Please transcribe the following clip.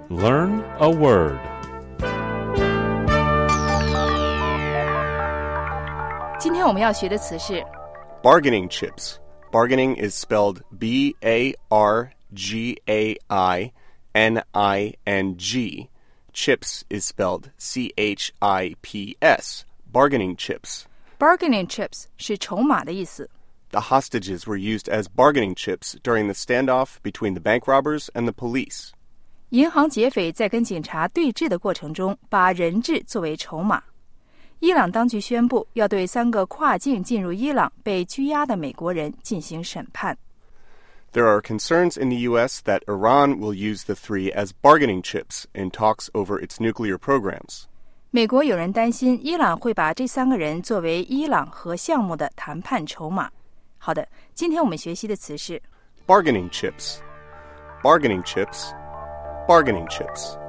Learn a word. 今天我们要学的词是 Bargaining chips. Bargaining is spelled B-A-R-G-A-I-N-I-N-G. Chips is spelled C-H-I-P-S. Bargaining chips. Bargaining chips 是筹码的意思。 The hostages were used as bargaining chips during the standoff between the bank robbers and the police. 银行劫匪在跟警察对峙的过程中，把人质作为筹码。伊朗当局宣布要对3个跨境进入伊朗被拘押的美国人进行审判。 There are concerns in the U.S. that Iran will use the three as bargaining chips in talks over its nuclear programs. 美国有人担心伊朗会把这3个人作为伊朗核项目的谈判筹码。好的，今天我们学习的词是 Bargaining chips. Bargaining chips. Bargaining chips.